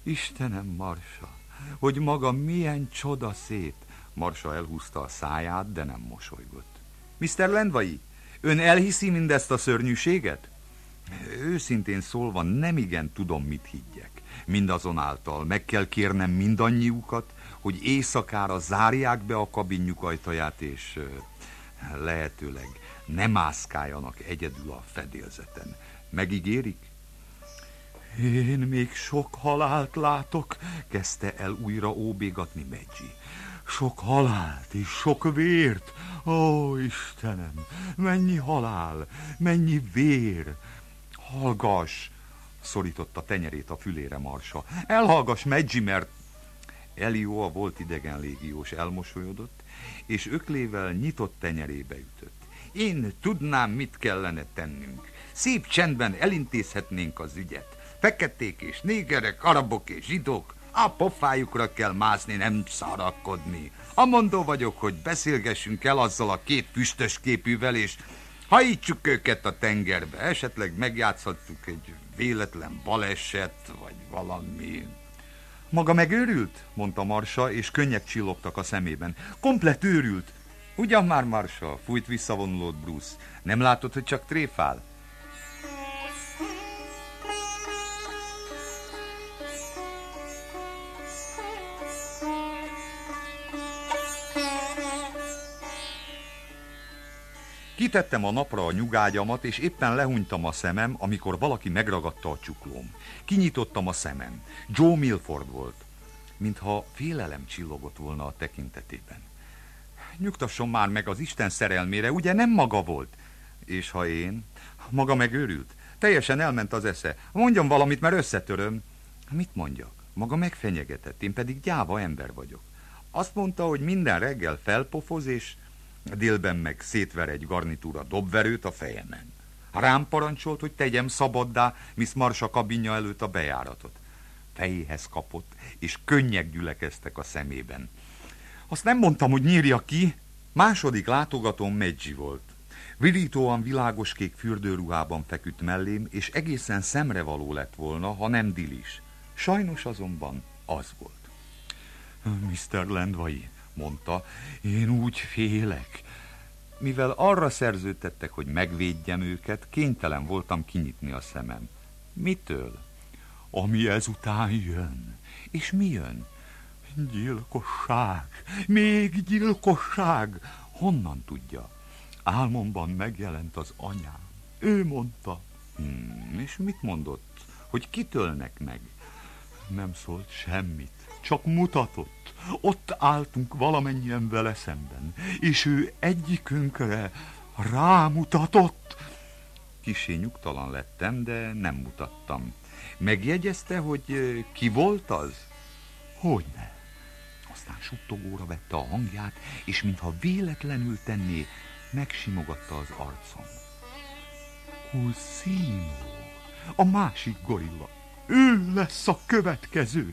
Istenem, Marsa, hogy maga milyen csoda szép. Marsa elhúzta a száját, de nem mosolygott. Mr. Landvai, ön elhiszi mindezt a szörnyűséget? Őszintén szólva nemigen tudom, mit higgyek. Mindazonáltal meg kell kérnem mindannyiukat, hogy éjszakára zárják be a kabinjuk ajtaját, és lehetőleg ne mászkáljanak egyedül a fedélzeten. Megígérik? Én még sok halált látok, kezdte el újra óbégatni Maggie. Sok halált és sok vért. Ó, Istenem, mennyi halál, mennyi vér. Hallgass, szorította tenyerét a fülére Marsa. Elhallgass, Maggie, mert... Elio, a volt idegen légiós elmosolyodott, és öklével nyitott tenyerébe ütött. Én tudnám, mit kellene tennünk. Szép csendben elintézhetnénk az ügyet. Feketék és négerek, arabok és zsidók, a pofájukra kell mászni, nem szarakodni. Amondó vagyok, hogy beszélgessünk el azzal a két füstös képűvel, és hajítsuk őket a tengerbe. Esetleg megjátszhatjuk egy véletlen baleset, vagy valami... Maga megőrült? Mondta Marsa, és könnyek csillogtak a szemében. Komplett őrült. Ugyan már, Marsa, fújt visszavonulót Bruce. Nem látod, hogy csak tréfál? Kitettem a napra a nyugágyamat, és éppen lehunytam a szemem, amikor valaki megragadta a csuklóm. Kinyitottam a szemem. Joe Milford volt, mintha félelem csillogott volna a tekintetében. Nyugtasson már meg az Isten szerelmére, ugye nem maga volt? És ha én? Maga megőrült? Teljesen elment az esze. Mondjon valamit, mert összetöröm. Mit mondjak? Maga megfenyegetett, én pedig gyáva ember vagyok. Azt mondta, hogy minden reggel felpofoz, és délben meg szétver egy garnitúra dobverőt a fejemen. Rám parancsolt, hogy tegyem szabaddá Miss Marsa kabinja előtt a bejáratot. Fejéhez kapott, és könnyek gyülekeztek a szemében. Azt nem mondtam, hogy nyírja ki. Második látogatóm Maggie volt. Virítóan világoskék fürdőruhában feküdt mellém, és egészen szemrevaló lett volna, ha nem dilis. Sajnos azonban az volt. Mr. Landvai, mondta, én úgy félek. Mivel arra szerződtettek, hogy megvédjem őket, kénytelen voltam kinyitni a szemem. Mitől? Ami ezután jön. És mi jön? Gyilkosság, még gyilkosság. Honnan tudja? Álmomban megjelent az anyám. Ő mondta. És mit mondott? Hogy kitölnek meg? Nem szólt semmit, csak mutatott. Ott álltunk valamennyien vele szemben, és ő egyikünkre rámutatott. Kissé nyugtalan lettem, de nem mutattam. Megjegyezte, hogy ki volt az? Hogyne. Aztán suttogóra vette a hangját, és mintha véletlenül tenné, megsimogatta az arcom. Cursino, a másik gorilla. Ő lesz a következő.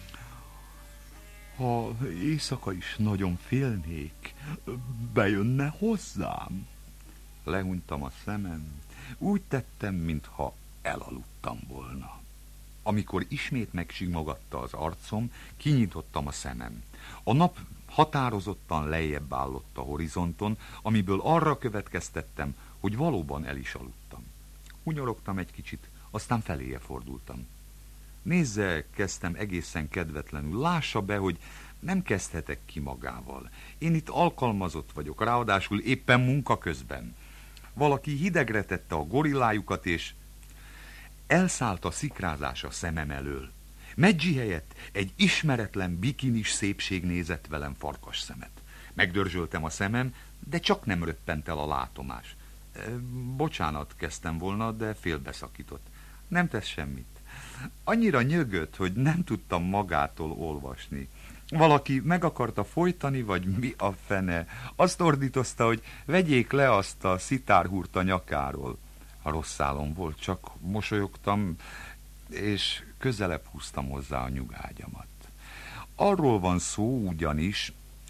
Ha éjszaka is nagyon félnék, bejönne hozzám. Lehunytam a szemem, úgy tettem, mintha elaludtam volna. Amikor ismét megsimogatta az arcom, kinyitottam a szemem. A nap határozottan lejjebb állott a horizonton, amiből arra következtettem, hogy valóban el is aludtam. Hunyorogtam egy kicsit, aztán feléje fordultam. Nézze, kezdtem egészen kedvetlenül, lássa be, hogy nem kezdhetek ki magával. Én itt alkalmazott vagyok, ráadásul éppen munka közben. Valaki hidegre tette a gorillájukat, és elszállt a szikrázás a szemem elől. Maggie helyett egy ismeretlen bikinis szépség nézett velem farkas szemet. Megdörzsöltem a szemem, de csak nem röppent el a látomás. Bocsánat, kezdtem volna, de félbeszakított. Nem tesz semmit. Annyira nyögött, hogy nem tudtam magától olvasni. Valaki meg akarta folytani, vagy mi a fene? Azt ordítozta, hogy vegyék le azt a szitárhúrt a nyakáról. A rossz álom volt, csak mosolyogtam, és közelebb húztam hozzá a nyugágyamat. Arról van szó ugyanis,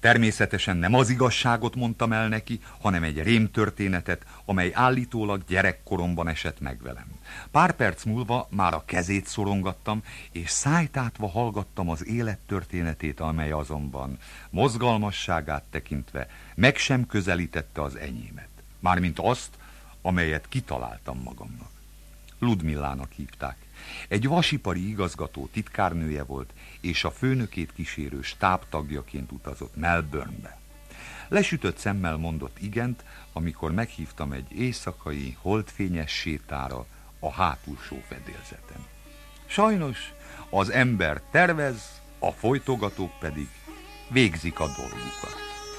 Természetesen nem az igazságot mondtam el neki, hanem egy rémtörténetet, amely állítólag gyerekkoromban esett meg velem. Pár perc múlva már a kezét szorongattam, és szájtátva hallgattam az élettörténetét, amely azonban mozgalmasságát tekintve meg sem közelítette az enyémet. Mármint azt, amelyet kitaláltam magamnak. Ludmillának hívták. Egy vasipari igazgató titkárnője volt, és a főnökét kísérő stábtagjaként utazott Melbournebe. Lesütött szemmel mondott igent, amikor meghívtam egy éjszakai, holdfényes sétára a hátulsó fedélzeten. Sajnos az ember tervez, a folytogatók pedig végzik a dolgukat.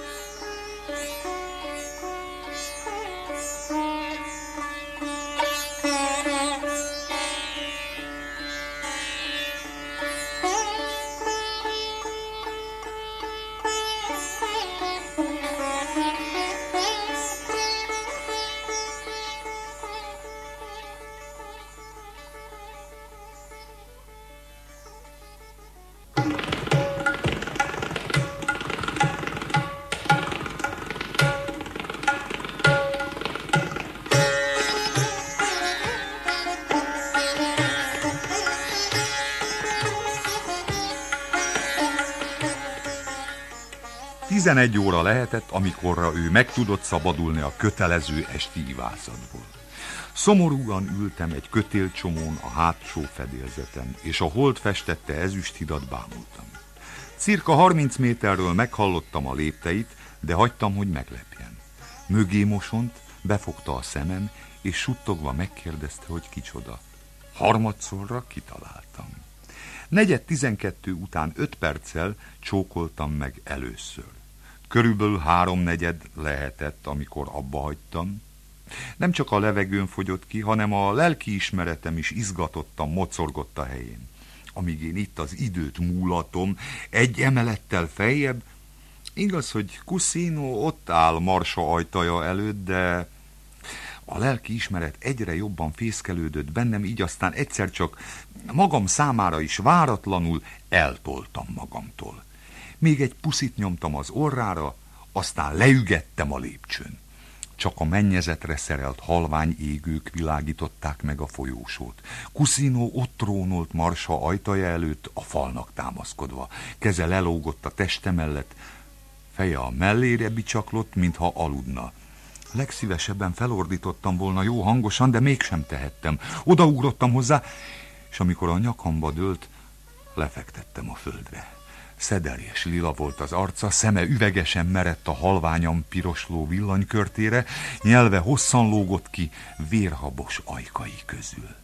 Tizenegy óra lehetett, amikorra ő meg tudott szabadulni a kötelező esti ivászatból. Szomorúan ültem egy kötélcsomón a hátsó fedélzeten, és a hold festette ezüsthidat bámultam. Cirka 30 méterről meghallottam a lépteit, de hagytam, hogy meglepjen. Mögé mosont, befogta a szemem, és suttogva megkérdezte, hogy kicsoda. Harmadszorra kitaláltam. 11:12 után 5 perccel csókoltam meg először. Körülbelül 3/4 lehetett, amikor abba hagytam. Nem csak a levegőn fogyott ki, hanem a lelkiismeretem is izgatottan mocorgott a helyén. Amíg én itt az időt múlatom, egy emelettel feljebb, igaz, hogy Cusino ott áll Marsa ajtaja előtt, de a lelkiismeret egyre jobban fészkelődött bennem, így aztán egyszer csak magam számára is váratlanul eltoltam magamtól. Még egy puszit nyomtam az orrára, aztán leügettem a lépcsőn. Csak a mennyezetre szerelt halvány égők világították meg a folyósót. Cusino ott trónolt Marsa ajtaja előtt, a falnak támaszkodva. Keze lelógott a teste mellett, feje a mellére bicsaklott, mintha aludna. Legszívesebben felordítottam volna jó hangosan, de mégsem tehettem. Odaugrottam hozzá, és amikor a nyakamba dőlt, lefektettem a földre. Szedeljes lila volt az arca, szeme üvegesen merett a halványan pirosló villanykörtére, nyelve hosszan lógott ki vérhabos ajkai közül.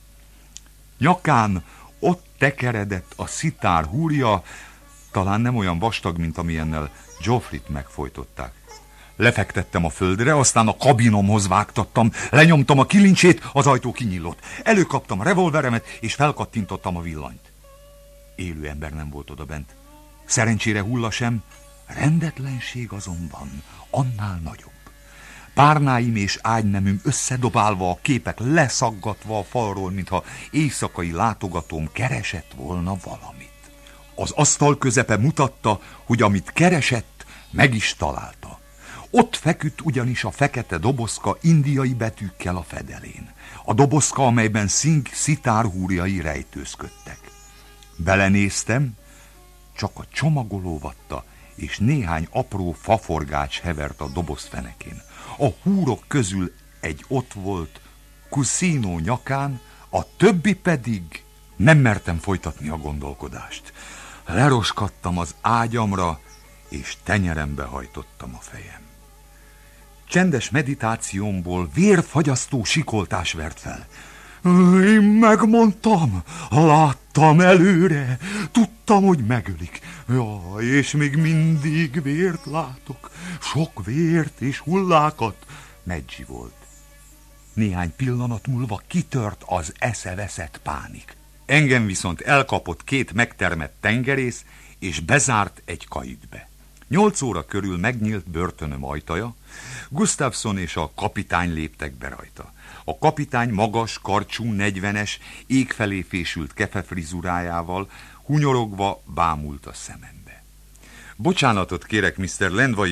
Nyakán ott tekeredett a szitár húrja, talán nem olyan vastag, mint amilyennel Geoffreyt megfojtották. Lefektettem a földre, aztán a kabinomhoz vágtattam, lenyomtam a kilincsét, az ajtó kinyílott. Előkaptam a revolveremet, és felkattintottam a villanyt. Élő ember nem volt odabent. Szerencsére hulla sem, rendetlenség azonban annál nagyobb. Párnáim és ágyneműm összedobálva, a képek leszaggatva a falról, mintha éjszakai látogatóm keresett volna valamit. Az asztal közepe mutatta, hogy amit keresett, meg is találta. Ott feküdt ugyanis a fekete dobozka indiai betűkkel a fedelén. A dobozka, amelyben Singh szitárhúrjai rejtőzködtek. Belenéztem, csak a csomagolóvatta és néhány apró faforgács hevert a doboz fenekén. A húrok közül egy ott volt, Cusino nyakán, a többi pedig nem mertem folytatni a gondolkodást. Leroskadtam az ágyamra, és tenyerembe hajtottam a fejem. Csendes meditációmból vérfagyasztó sikoltás vert fel. Én megmondtam, láttam előre, tudtam, hogy megölik. Jaj, és még mindig vért látok, sok vért és hullákat. Medzsi volt. Néhány pillanat múlva kitört az eszeveszett pánik. Engem viszont elkapott 2 megtermett tengerész, és bezárt egy kaitbe. 8 óra körül megnyílt börtönöm ajtaja, Gustafsson és a kapitány léptek be rajta. A kapitány magas, karcsú, 40-es, ég felé fésült kefefrizurájával, hunyorogva bámult a szemembe. Bocsánatot kérek, Mr. Lendvai